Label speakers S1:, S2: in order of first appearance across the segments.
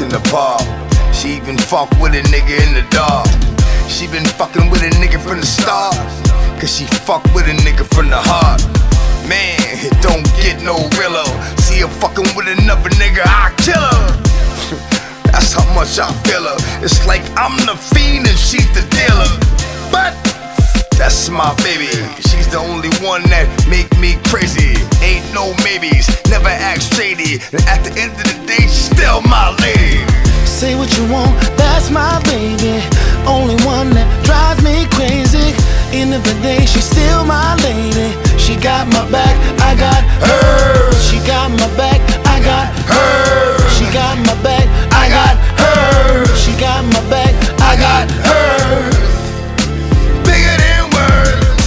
S1: in the park. She even fuck with a nigga in the dark. She been fucking with a nigga from the start, cause she fuck with a nigga from the heart. Man, it don't get no realer. See her fucking with another nigga, I kill her. That's how much I feel her. It's like I'm the fiend and she's the dealer. But that's my baby. She's the only one that make me crazy. Ain't no maybes, never act shady. And at the end of the day, she's still my lady.
S2: Say what you want, that's my baby. Only one that drives me crazy. End of the day, she's still my lady. She got my back, I got her. She got my back, I got her. She got my back, I got her. She got my back, I got her.
S1: Bigger than words.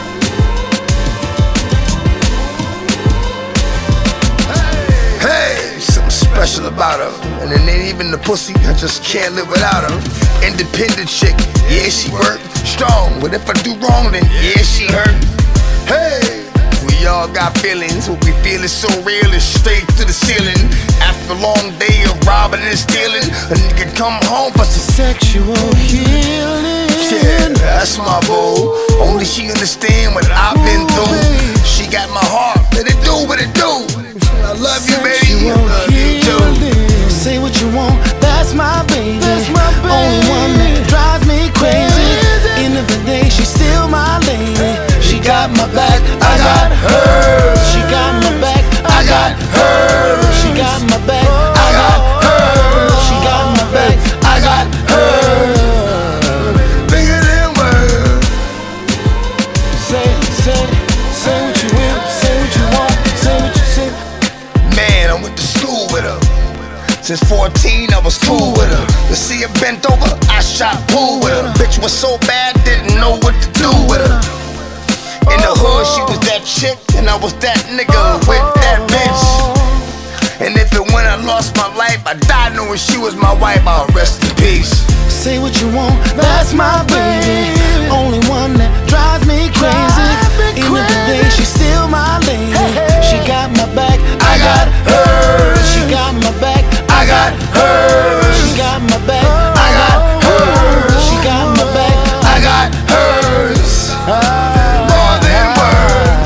S1: Hey, something special about her. And it ain't even the pussy, I just can't live without her. Independent chick, yeah, she work strong. But if I do wrong, then yeah, she hurt. Hey, we all got feelings. What we feel is so real, it's straight to the ceiling. After a long day of robbing and stealing, a nigga come home for some
S2: sexual healing.
S1: Yeah, that's my boo. Only she understand what I've been through. She got my heart, let it do what it do. I love you, baby. I love you too.
S2: Say what you want, that's my baby. Only one that drives me crazy. End of the day, she's still my lady. She got my back, I got her. She got my back, I got her. She got my back, I got her. She got my back, I got her.
S1: Bigger than words.
S2: Say what you will, say what you want, say what you say.
S1: Man, I went to school with her. Since 14, I was cool with her. To see her bent over, I shot pool with her. Bitch was so bad, didn't know what to do with her. In the hood, she was that chick, and I was that nigga with that bitch. And if and when I lost my life, I died knowing she was my wife. I'll rest in peace.
S2: Say what you want, that's my baby. Only one that drives me crazy. End of the day, she's still my lady. She got my back, I got her. She got my back, I got her. She got my back, I got her. She got my back,
S1: I got hers. More than words.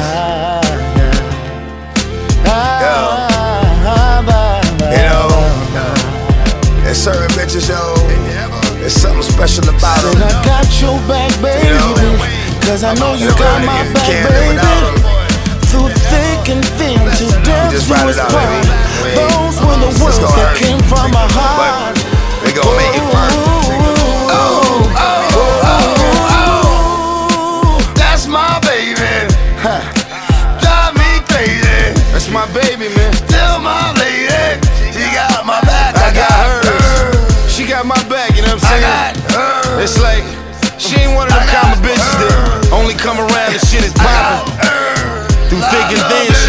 S1: You know, there's certain bitches, yo, there's something special about them.
S2: And I got your back, baby, cause I know you got my back, baby. Through thick and thin, till death do us part. Those were the words that came from my heart.
S1: We gon' make it work. Oh, oh, oh, oh, that's my baby. Drive me crazy.
S3: That's my baby, man.
S1: Still my lady. She got my back, I got her.
S3: She got my back, you know what I'm saying?
S1: I got her.
S3: It's like, she ain't one of them common bitches that only come around and shit is poppin'. Through thick and thin,